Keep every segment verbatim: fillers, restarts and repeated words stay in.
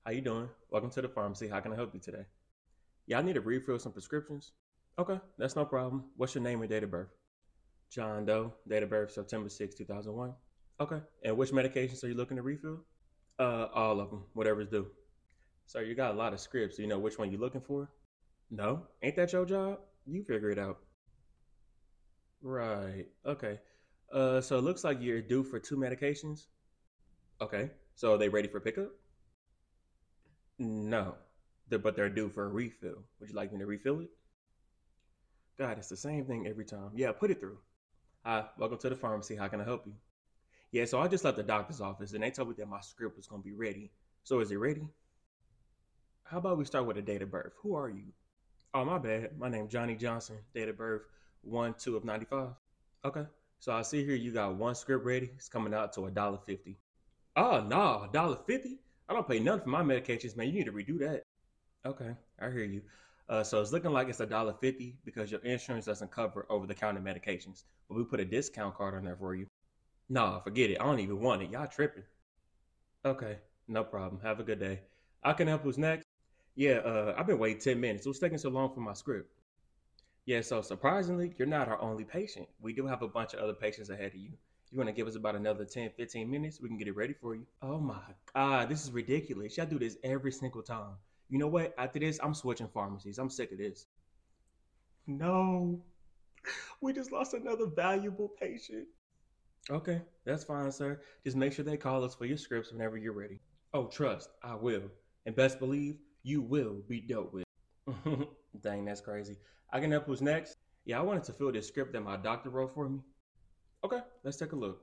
How you doing? Welcome to the pharmacy. How can I help you today? Yeah, I need to refill some prescriptions. Okay, that's no problem. What's your name and date of birth? John Doe, date of birth September sixth, two thousand one. Okay, and which medications are you looking to refill? Uh, all of them, whatever's due. So you got a lot of scripts. Do you know which one you're looking for? No? Ain't that your job? You figure it out. Right. Okay. Uh, so it looks like you're due for two medications. Okay. So are they ready for pickup? No. They're, but they're due for a refill. Would you like me to refill it? God, it's the same thing every time. Yeah, put it through. Hi, welcome to the pharmacy. How can I help you? Yeah, so I just left the doctor's office and they told me that my script was going to be ready. So is it ready? How about we start with a date of birth? Who are you? Oh, my bad. My name's Johnny Johnson. Date of birth one two of ninety-five. Okay. So I see here you got one script ready. It's coming out to a dollar fifty. Oh no, a dollar fifty? I don't pay nothing for my medications, man. You need to redo that. Okay, I hear you. Uh, so it's looking like it's a dollar fifty because your insurance doesn't cover over the counter medications. But we put a discount card on there for you. Nah, forget it. I don't even want it. Y'all tripping. Okay, no problem. Have a good day. I can help who's next. Yeah, uh, I've been waiting ten minutes. What's taking so long for my script? Yeah, so surprisingly, you're not our only patient. We do have a bunch of other patients ahead of you. You want to give us about another ten, fifteen minutes? We can get it ready for you. Oh my God, this is ridiculous. Y'all do this every single time. You know what? After this, I'm switching pharmacies. I'm sick of this. No, we just lost another valuable patient. Okay, that's fine, sir. Just make sure they call us for your scripts whenever you're ready. Oh, trust, I will. And best believe, you will be dealt with. Dang, that's crazy. I can help who's next. Yeah, I wanted to fill this script that my doctor wrote for me. Okay, let's take a look.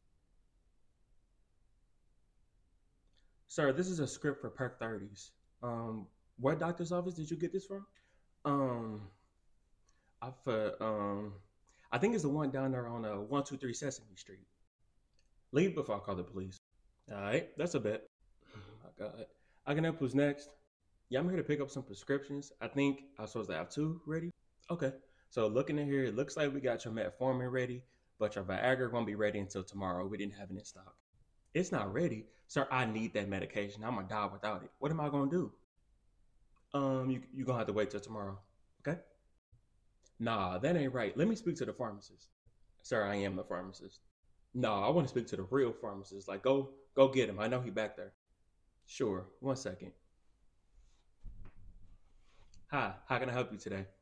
Sir, this is a script for Perk thirties. Um, what doctor's office did you get this from? Um, I for um, I think it's the one down there on uh one two three Sesame Street. Leave before I call the police. All right, that's a bet. Oh my God, I can help who's next. Yeah, I'm here to pick up some prescriptions. I think I'm supposed to have two ready. Okay, so looking in here, it looks like we got your metformin ready, but your Viagra won't be ready until tomorrow. We didn't have it in stock. It's not ready, sir. I need that medication. I'm gonna die without it. What am I gonna do? Um, you you gonna have to wait till tomorrow. Okay? Nah, that ain't right. Let me speak to the pharmacist. Sir, I am the pharmacist. Nah, I want to speak to the real pharmacist. Like, go go get him. I know he back there. Sure. One second. Hi. How can I help you today?